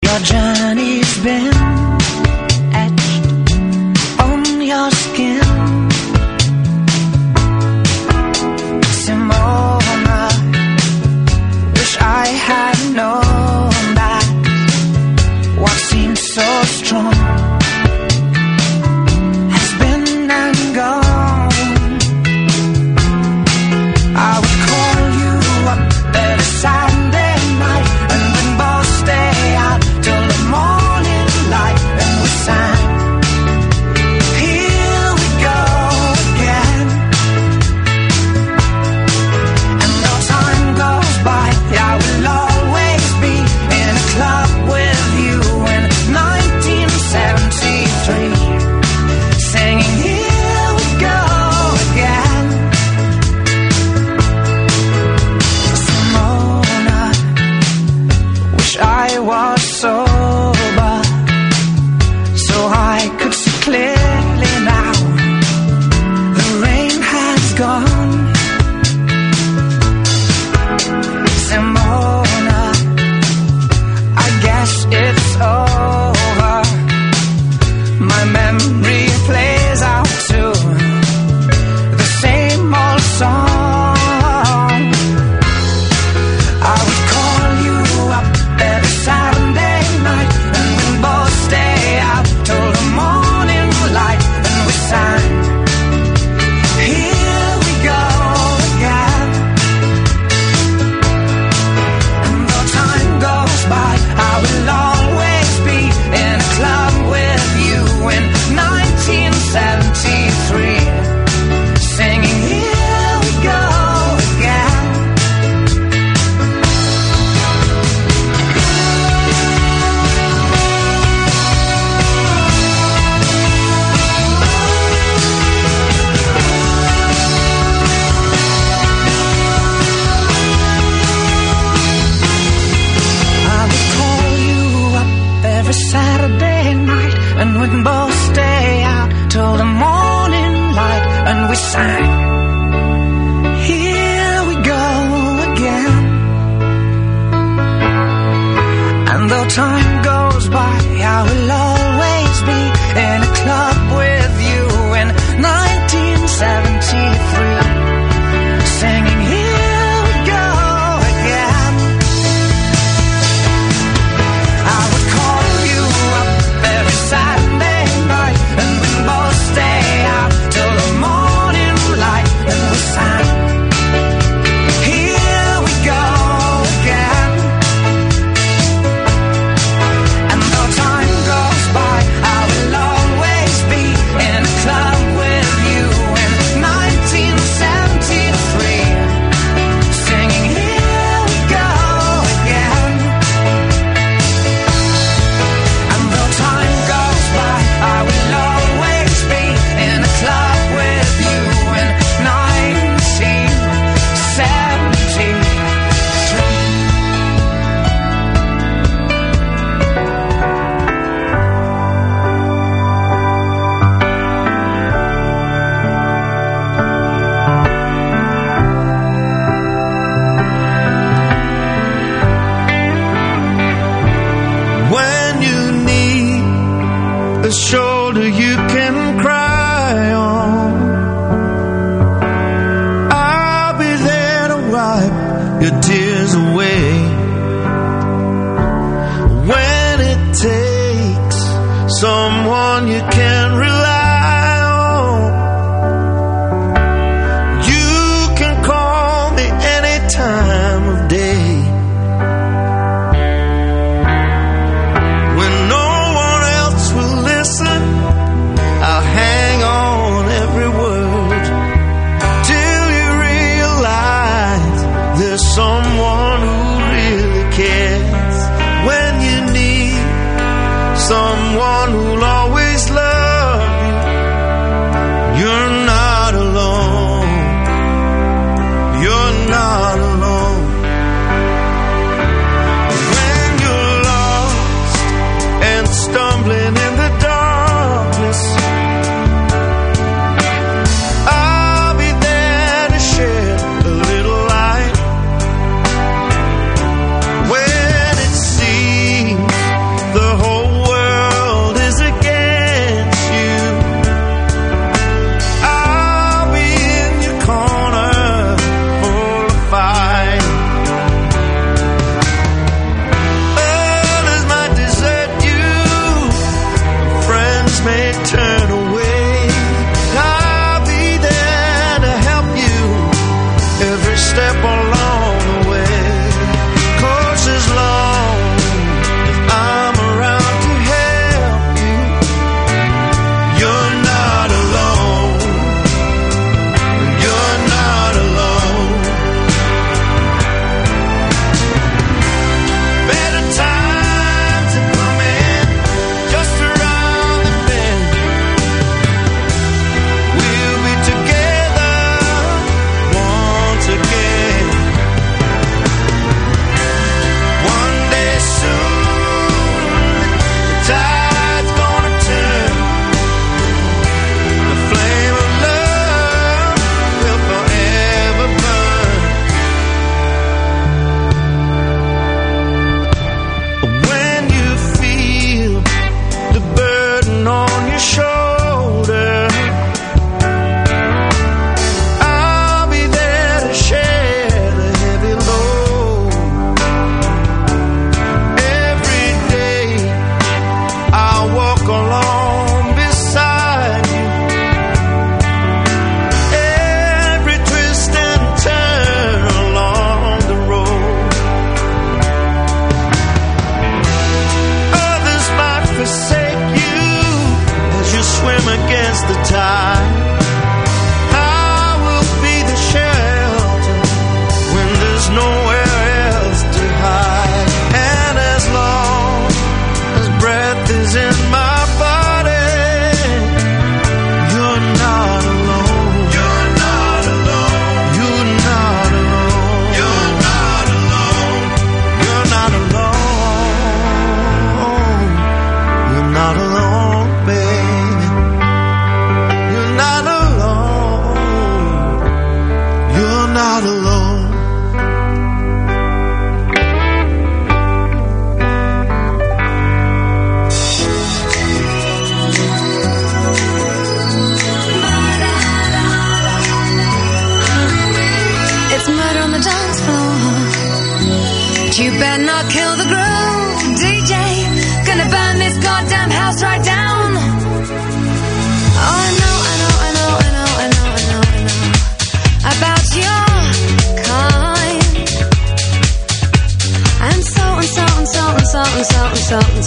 Your journey's been etched on your skin. Simona, wish I had known that what seemed so strong has been and gone. I would call you up every Saturday night and we'd both stay out till the morning light and we sang, here we go again. And though time goes by, I will always be in a club with you in 1973, singing here we go again. Simona, wish I was sober so I could see clearly now. The rain has gone. Simona, I guess it's over. My memory plays out to the same old song. I would call you up every Saturday night and we'd both stay out till the morning light and we sang, here we go again. And though time goes by, I will always be in a club with you in 1973, singing here we go again. I would call you up every Saturday night and we'd both stay out till the morning light and we sang, here we go again. And though time goes by, I will always be in a club with you in 1973, singing here we go again. I would call you up every Saturday night and we'd both stay out till the morning light and we sang, here we go again. And though time goes by, I will always be in a club with you in 1973, singing here we go again. And though time goes by, I will always be in a club with you in 1973. When you need a shoulder you can cry on, I'll be there to wipe your tears away. When it takes someone you can rely on, you can call me any time of day. When no one else will listen, I'll hang on every word till you realize there's someone who really cares. When you need someone who'll always love you, you're not alone. You're not alone. When you're lost and stumbling in the darkness, I'll be there to shed a little light. When it seems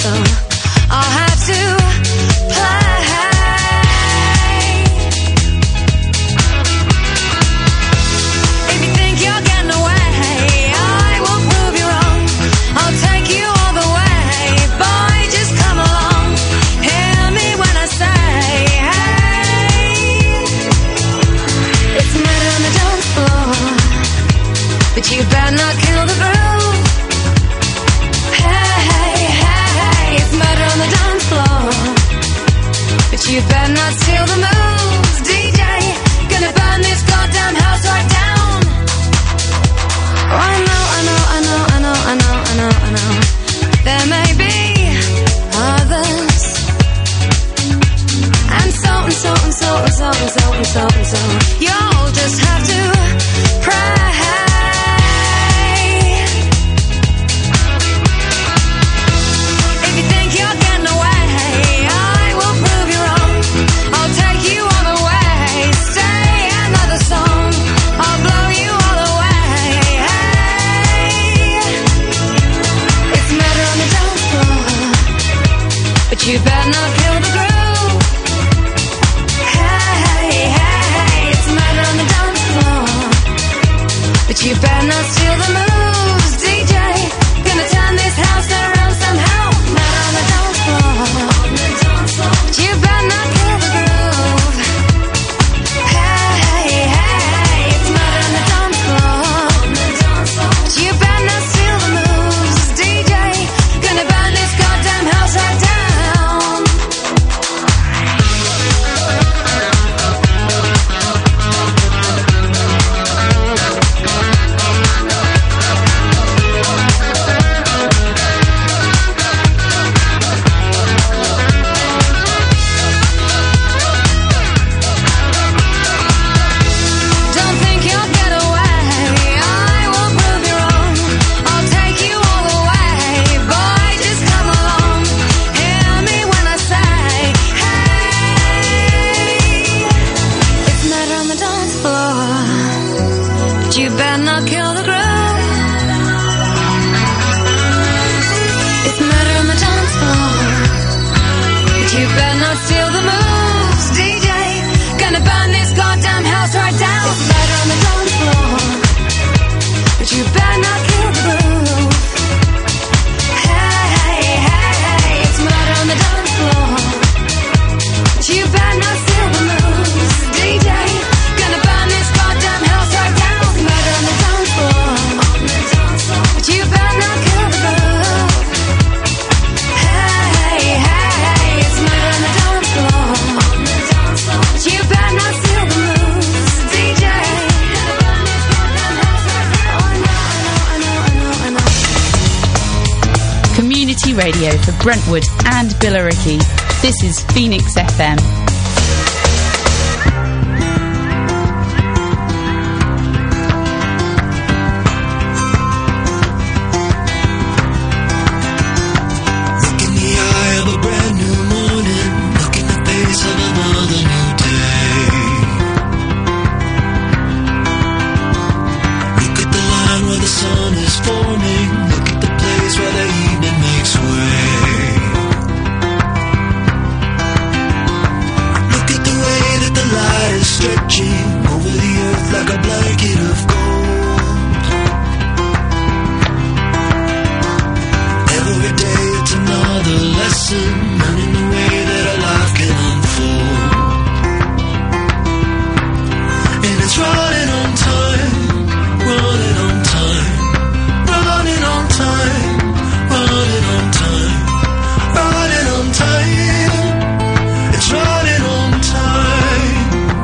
I'll have to play. If you think you're getting away, I will prove you wrong. I'll take you all the way. Boy, just come along. Hear me when I say, hey. It's murder on the dance floor, but you better not kill the groove. Hey, hey, hey, it's murder on the dance floor, but you better not steal the moves. DJ, gonna burn this goddamn house right down. Oh, I know, I know, I know, I know, I know, I know, I know. There may be others, and so and so and so and so and so and so and so. You'll just have to pray. If you think you're getting away, I will prove you wrong. I'll take you all the way. Say another song, I'll blow you all away. Hey, it's murder on the dance floor, but you better not kill the groove. Hey, hey, hey, it's murder on the dance floor, but you better not steal the moves. DJ, gonna turn this house around somehow. Murder on the dance floor, but you better not kill the groove. Hey, hey, hey, it's murder on the dance floor, but you better not steal the moves. DJ, gonna burn this goddamn house right down. Don't think you'll get away, I will prove you wrong. I'll take you all the way. Boy, just come along. Hear me when I say, hey. It's murder on the dance floor, but you better not kill the groove. It's murder on the dance floor, but you better not steal the moves. DJ, gonna burn this goddamn house right down. It's murder on the dance floor, but you better not kill the groove. Hey, hey, hey, hey, it's murder on the dance floor, but you better not steal the moves. DJ, gonna burn this goddamn house right down. It's murder on the dance floor, but you better not kill the groove. Hey, hey, hey, it's murder on the dance floor, but you better not steal the moves. DJ, gonna burn this goddamn house right down. Oh, I know, I know, I know, I know, I know. Community radio for Brentwood and Billericay. This is Phoenix FM. Look in the eye of a brand new morning. Look in the face of another new day. Look at the line where the sun is forming. Look at the place where the evening makes way. Look at the way that the light is stretching over the earth like a blanket of gold. Every day it's another lesson, learning the way that a life can unfold. And it's running on time, running on time, running on time, running on time, running on time. It's running on time.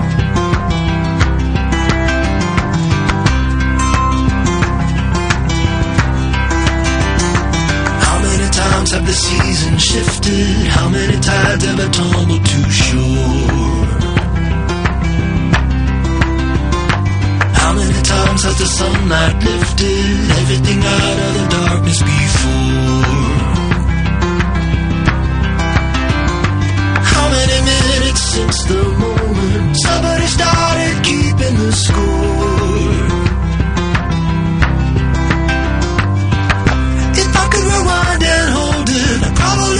How many times have the seasons shifted? How many tides have I tumbled too shore? How many times has the sunlight lifted everything out of the darkness before? How many minutes since the moment somebody started keeping the score? If I could rewind and hold it, I'd probably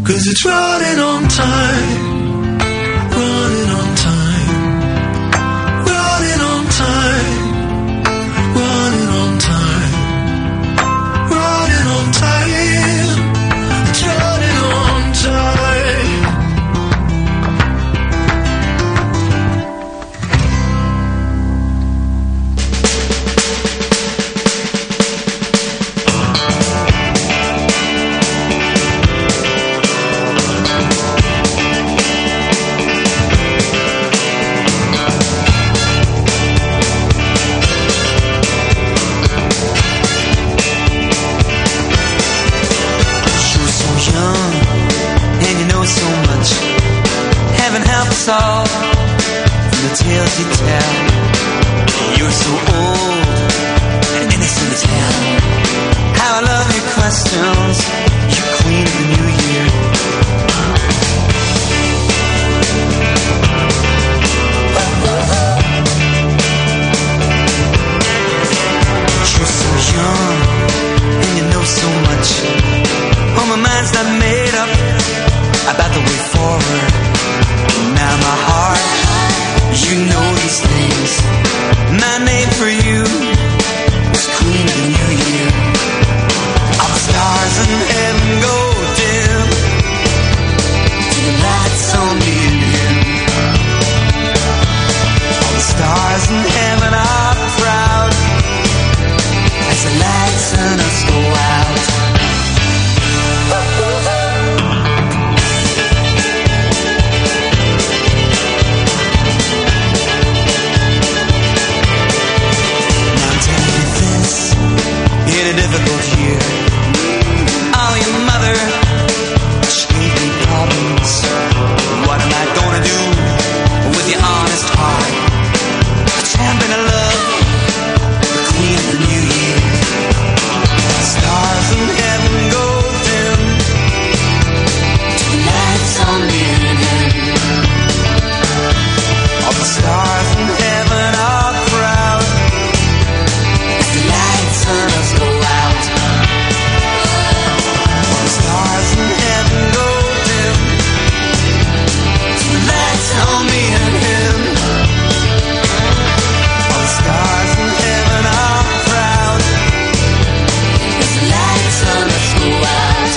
'cause it's running on time, running on time, running on time, running on time, running on time, it's running on time. All from the tales you tell. You're so old and innocent as hell. How I love your questions. You're queen of the new year. You're so young and you know so much. Oh, my mind's not made up about the way forward. Now my heart, you know these things. My name for you is Queen of the New Year. All the stars in heaven go dim to the lights on me and him. All the stars in heaven are proud as the lights on us go out. In a difficult year, oh, your mother, she gave me problems. What am I gonna do with your honest heart? A champion of love, the queen of the new year. Stars in heaven go dim to the lights on me and him. All the stars in heaven are proud as the lights turn us go out. All the stars in heaven go dim to the lights on me and him. All the stars in heaven are proud as the lights on us go out.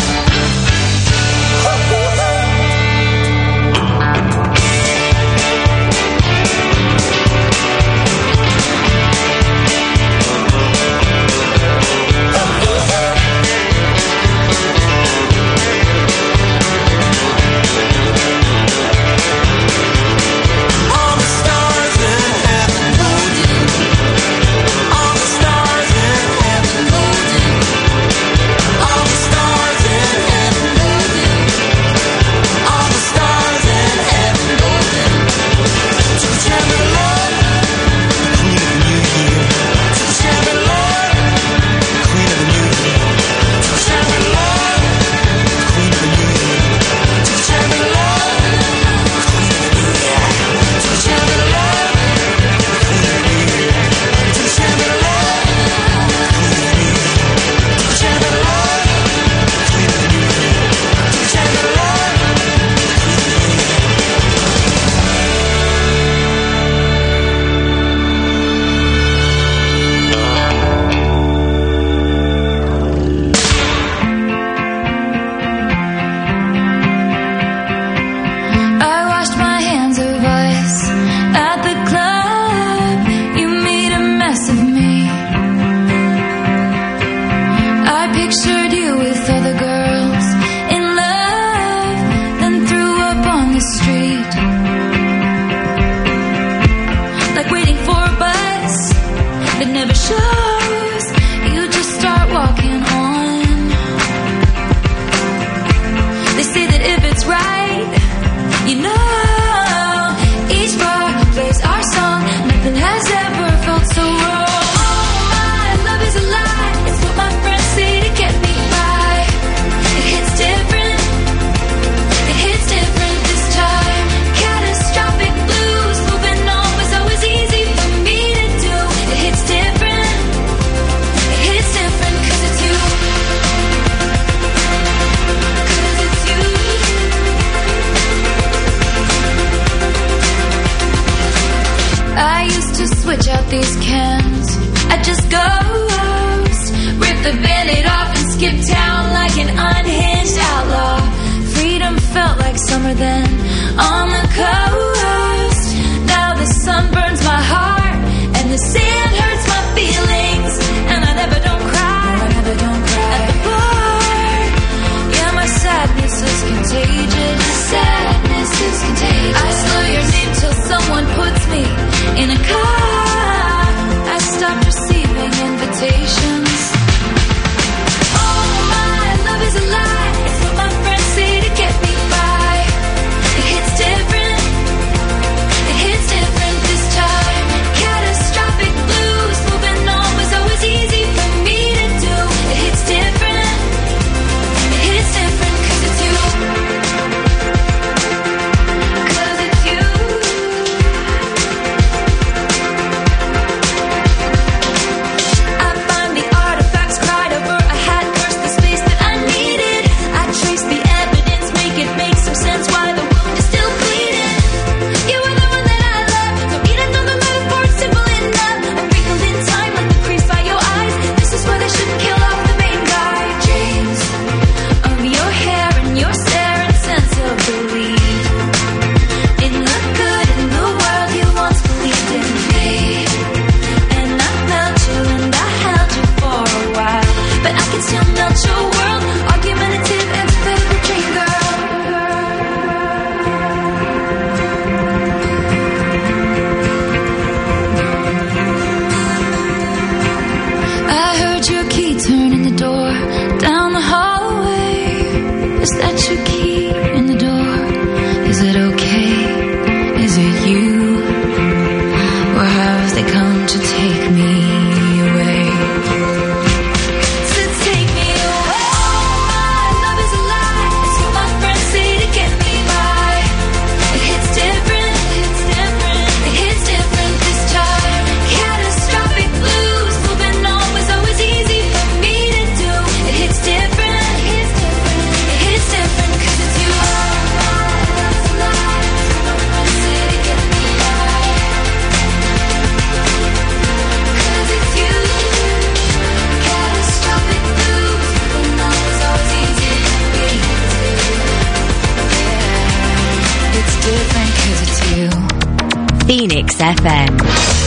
Phoenix FM.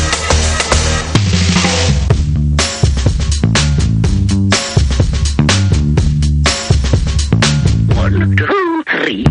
One, two, three.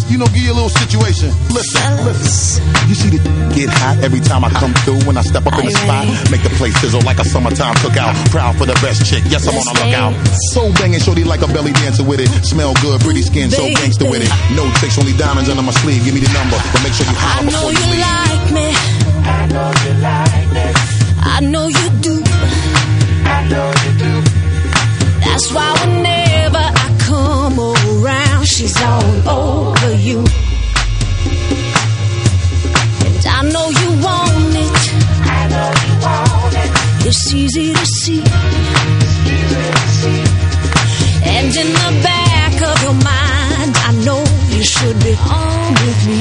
give you a little situation. Listen. You see the get hot every time I come through when I step up in the spot. Make the place sizzle like a summertime cookout. Proud for the best chick, yes, I'm on a lookout. So banging, shorty like a belly dancer with it. Smell good, pretty skin, so gangster with it. No tricks, only diamonds under my sleeve. Give me the number, but make sure you holler before you leave. Like me. I know you like me. I know you do. I know you do. That's why whenever I come around, she's all over you. And I know you want it. I know you want it. It's easy to see. And in the back of your mind, I know you should be on with me.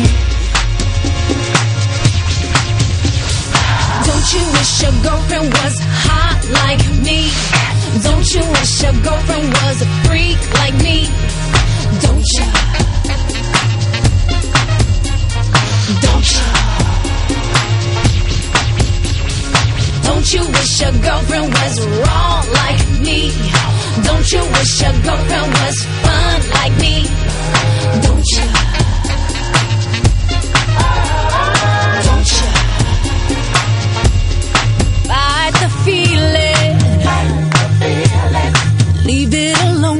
Don't you wish your girlfriend was hot like me? Don't you wish your girlfriend was a freak like me? Don't you? Don't you? Don't you wish your girlfriend was wrong like me? Don't you wish your girlfriend was fun like me? Don't you? Don't you? Fight the feeling. Leave it alone.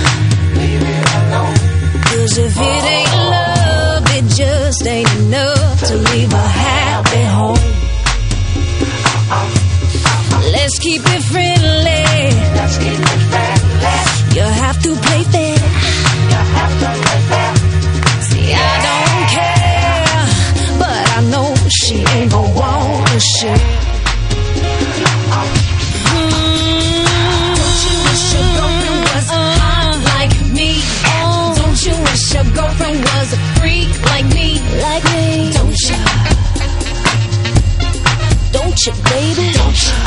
Cause if it ain't love, it just ain't enough to leave a happy home. Let's keep it friendly. You have to play fair. See, I don't care, but I know she ain't gon' want to share. Don't you wish your girlfriend was hot like me? Don't you wish your girlfriend was a freak like me? Like me? Don't you? Don't you, baby? Don't you?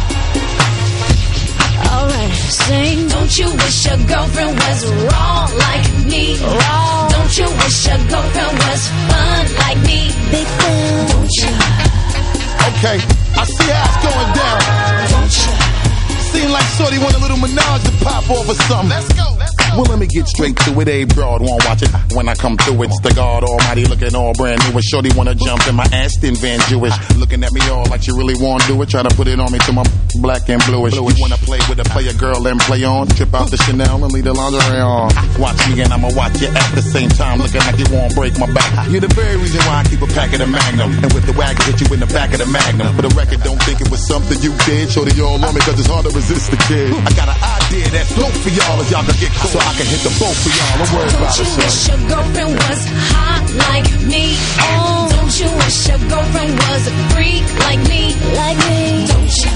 Alright, sing. Don't you wish your girlfriend was wrong like me? Wrong. Don't you wish your girlfriend was fun like me? Big fan. Don't you? Okay, I see how it's going down. Don't you? Seem like shorty want a little menage to pop off or something. Let's go. Well, let me get straight to it. A broad won't watch it when I come through. It's the God Almighty looking all brand new. And shorty wanna jump in my Aston Van Jewish, looking at me all like she really wanna do it. Try to put it on me till my black and bluish. You wanna play with a player girl and play on? Trip out the Chanel and leave the lingerie on. Watch me and I'ma watch you at the same time, looking like you won't break my back. You're the very reason why I keep a pack of the Magnum, and with the wagon hit you in the back of the Magnum. For the record, don't think it was something you did. Shorty all on me cause it's hard to resist the kid. I got an idea that's dope for y'all if y'all can get caught. So I can hit the boat for y'all. Don't worry about it, son. Don't you wish your girlfriend was hot like me? Don't you wish your girlfriend was a freak like me? Like me? Don't you?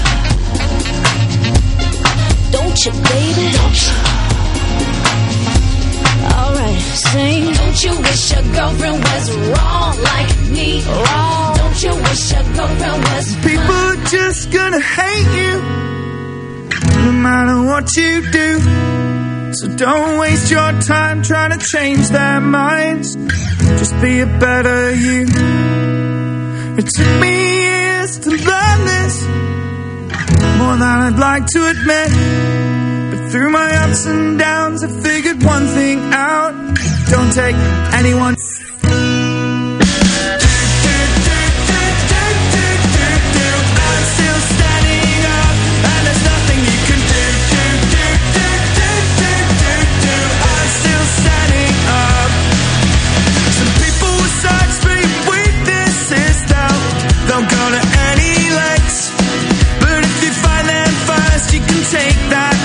Don't you, baby? Don't you? Alright, sing. Don't you wish your girlfriend was wrong like me? Wrong. Don't you wish your girlfriend was People are just gonna hate you no matter what you do. So don't waste your time trying to change their minds. Just be a better you. It took me years to learn this, more than I'd like to admit. But through my ups and downs I figured one thing out: don't take anyone.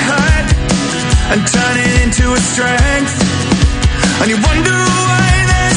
And turn it into a strength. And you wonder why they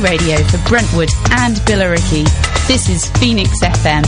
radio for Brentwood and Billericay. This is Phoenix FM.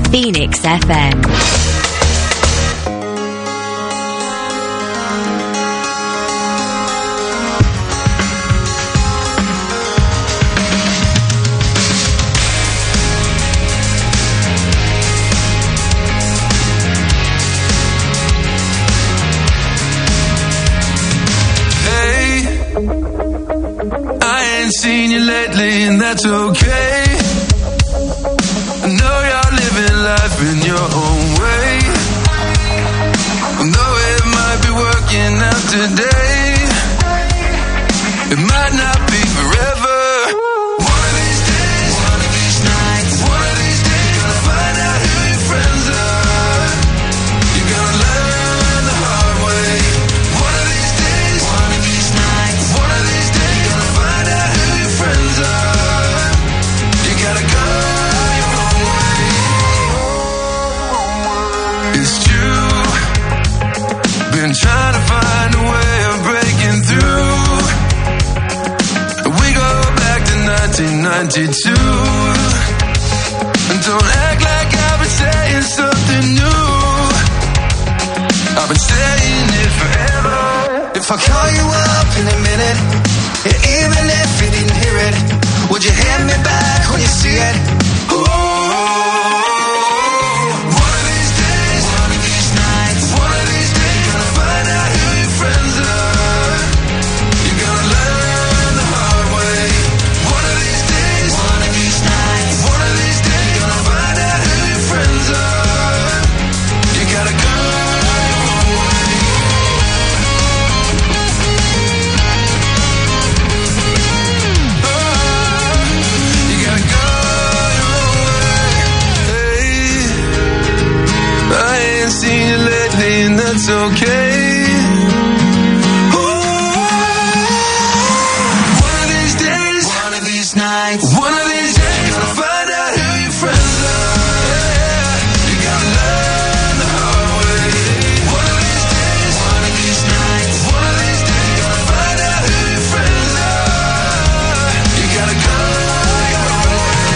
Phoenix FM. Seen you lately, and that's okay. I know you're living life in your own way. Though it might be working out today, it might not be forever. One of these days, one of these nights, one of these days, gonna find out who your friends are. You're gonna learn the hard way. One of these days, one of these nights, one of these days, gonna find out who your friends are. You gotta go your own way. It's true. Been trying to find a way of breaking through. We go back to 1992. And don't act like I've been saying something new. I've been saying it forever. If I call you up in a minute, even if you didn't hear it, would you hand me back when you see it? Ooh. One of these days, one of these nights, one of these days, gonna find out who your friends are. You're gonna learn the hard way. One of these days, one of these nights, one of these days, gonna find out who your friends are. You gotta go your own way. You gotta go your own way. Hey, I ain't seen you lately, and that's okay. One of these days, one of these nights, one of these days, gonna find out who your friends are. Yeah, you gotta learn the hard way. One of these days, one of these nights, one of these days, gonna find out who your friends are. You gotta go your own way.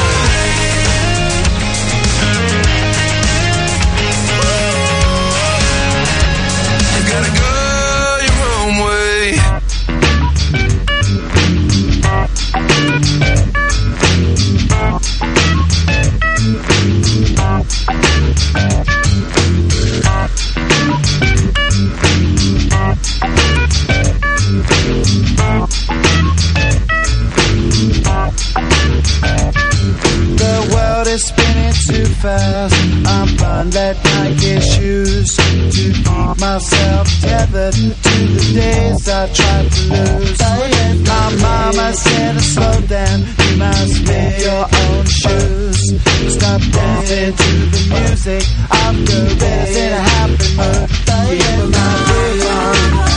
You gotta go your own way. The world is spinning too fast. I'm blind, let Nike shoes to keep myself tethered to the days I tried to lose. My mama said, slow down, you must make your own shoes. Stop dancing to the music. I'm good, in a happy mood. Keep my groove on.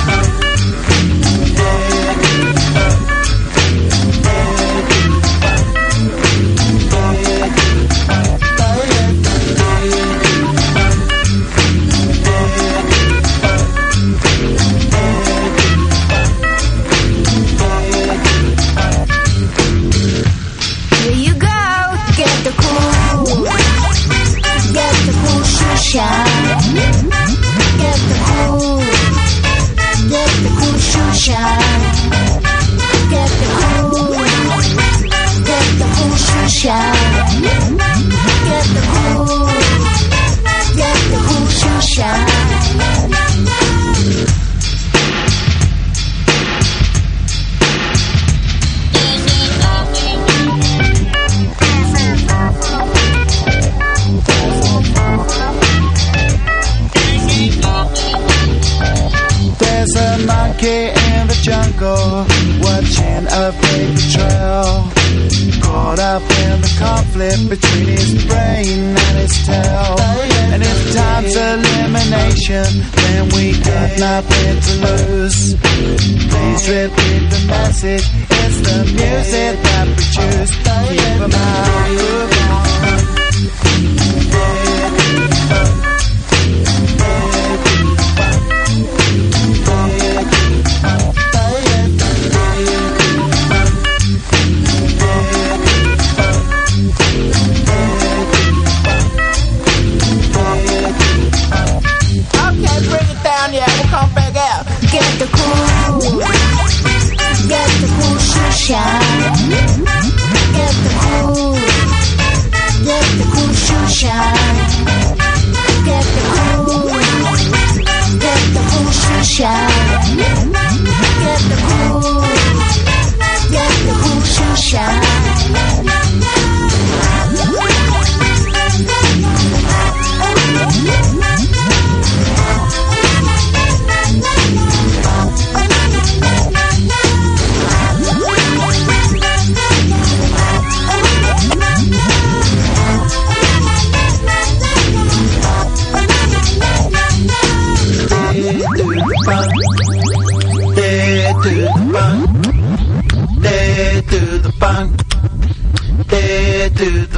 Here you go, get the cool shoe shine. Get the cool shoe shine. Get the cool shoe shine. Get the cool shoe shine. There's a monkey in the jungle, watching a paper trail. Caught up in the conflict between his brain and his tail. And if time's elimination, then we got nothing to lose. Please repeat the message, it's the music that we choose. Keep 'em out, move on.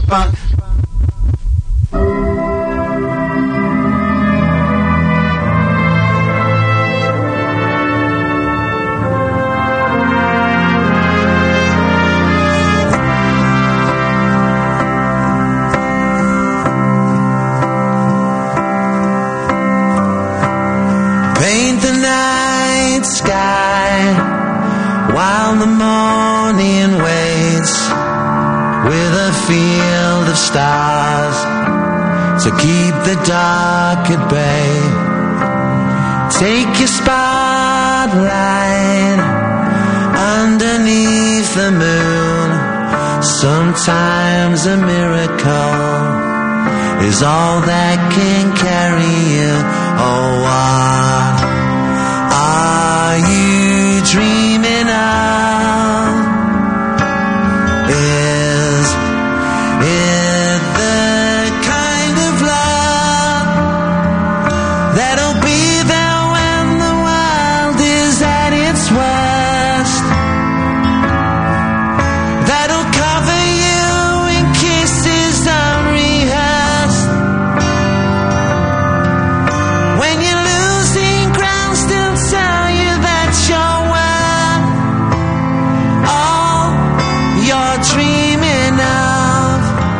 punk. Paint the night sky while the morning waits with a field of stars to keep the dark at bay. Take your spotlight underneath the moon. Sometimes a miracle is all that can carry you. Oh, what are you dreaming of? Is it the kind of love that'll be there when the world is at its worst? That'll cover you in kisses unrehearsed. When you're losing ground, still tell you that you're worth all you're dreaming of.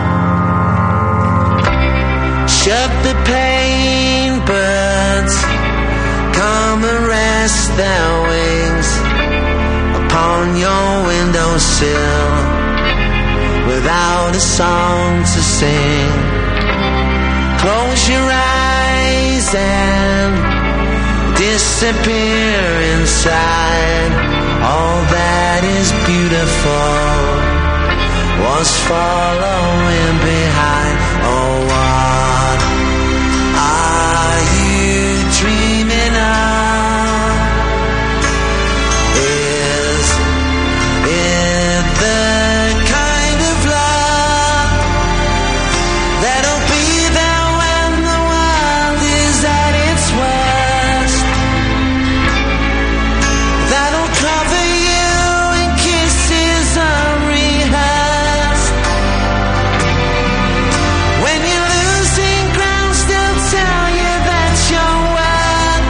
Shut the pain birds, come and rest their wings upon your windowsill without a song to sing. Close your eyes and disappear inside. All that is beautiful was following behind. Oh, what are you dreaming of? Is it the kind of love that'll be there when the world is at its worst? That'll cover you in kisses unrehearsed. When you're losing ground, still tell you that you're worth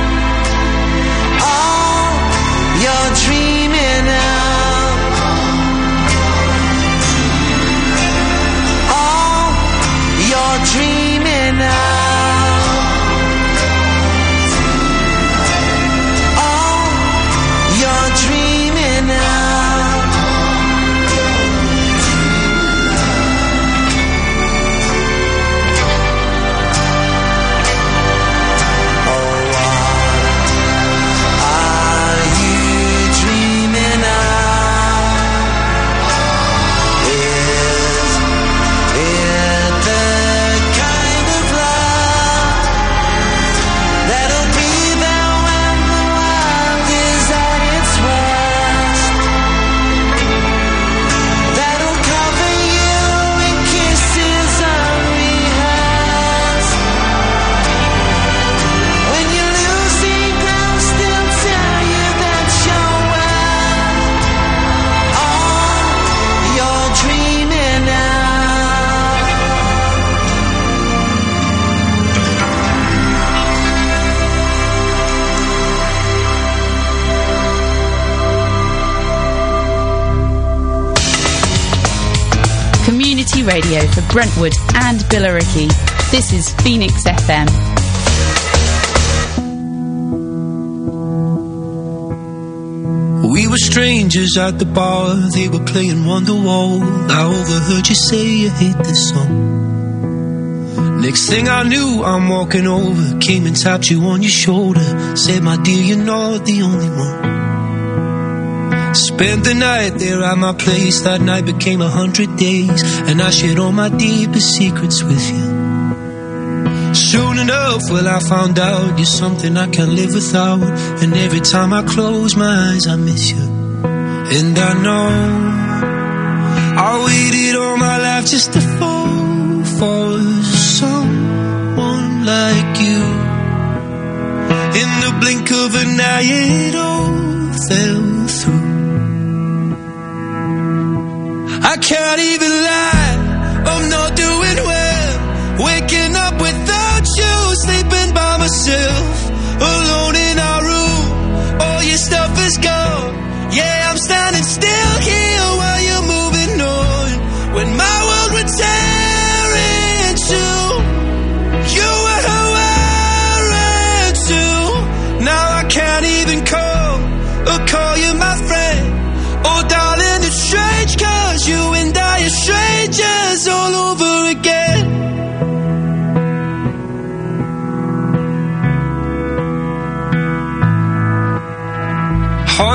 all you're dreaming of. All you're dreaming of. All you're dreaming of. Oh, what are you dreaming of? Is it the kind of love that'll be there when the world is at its worst? That'll cover you in kisses unrehearsed. When you're losing ground, still tell you that you're worth all you're dreaming of. Community radio for Brentwood and Billericay. This is Phoenix FM. We were strangers at the bar, they were playing Wonderwall. I overheard you say you hate this song. Next thing I knew, I'm walking over, came and tapped you on your shoulder, said, my dear, you're not the only one. Spent the night there at my place, that night became 100 days, and I shared all my deepest secrets with you. Soon enough, well, I found out you're something I can't live without, and every time I close my eyes, I miss you. And I know I waited all my life just to fall for someone like you. In the blink of an eye, it all fell through. I can't even lie, I'm not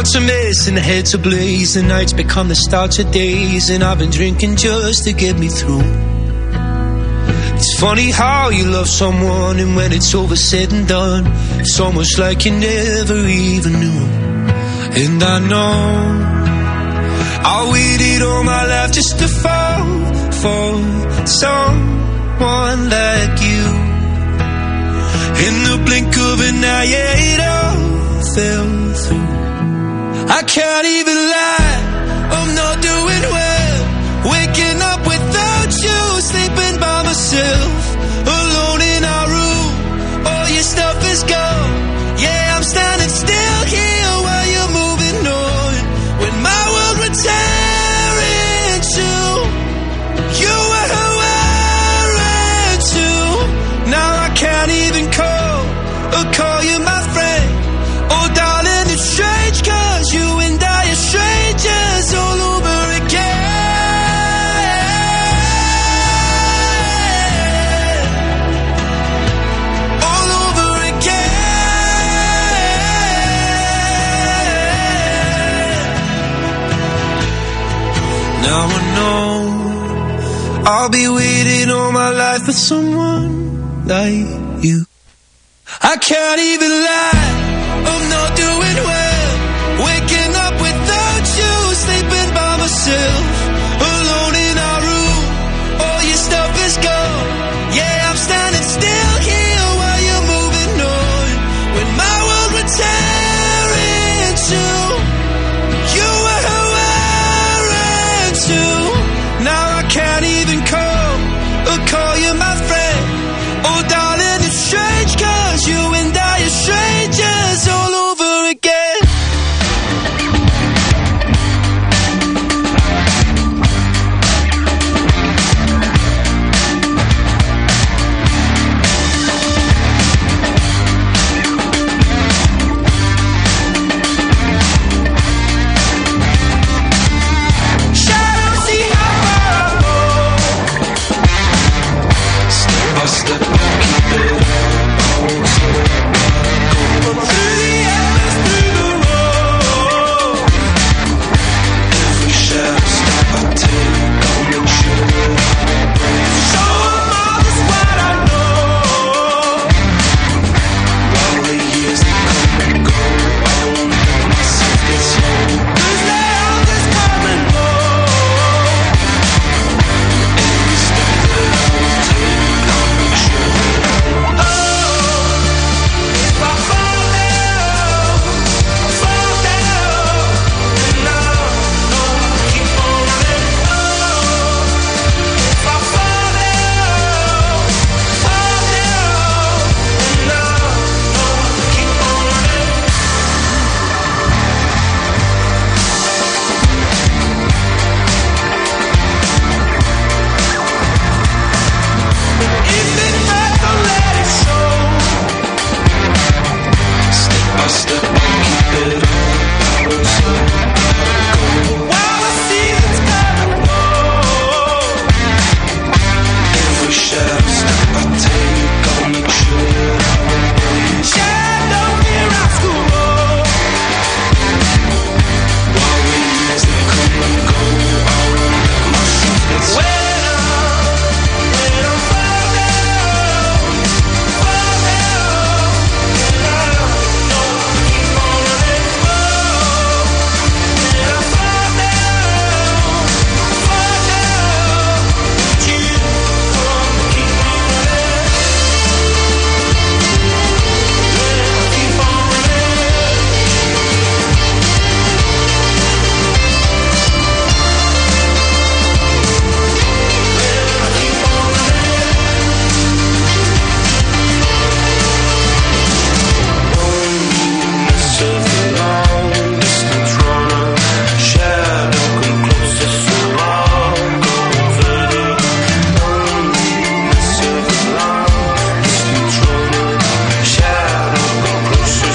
heart's a mess and the head's ablaze. The nights become the starts of days, and I've been drinking just to get me through. It's funny how you love someone, and when it's over said and done, it's almost like you never even knew. And I know I waited all my life just to fall for someone like you. In the blink of an eye, yeah, it all fell through. I can't even lie, I'm not doing well. Waking up without you, sleeping by myself, alone in our room. All your stuff is gone. Yeah, I'm standing still here while you're moving on. When my world would tear into, you were wearing too. Now I can't even call you my friend. Oh darling, it's strange, 'cause you and I are strangers all over again. All over again. Now I know I'll be waiting all my life for someone like you. I can't even lie, I'm not doing well. Waking up without you, sleeping by myself, alone in our room. All your stuff is gone. Yeah, I'm standing still here while you're moving on. When my world would tear into, you were wearing too. Now I can't even call you my friend. Oh darling, it's strange, 'cause you and I are strangers all over again. Step by step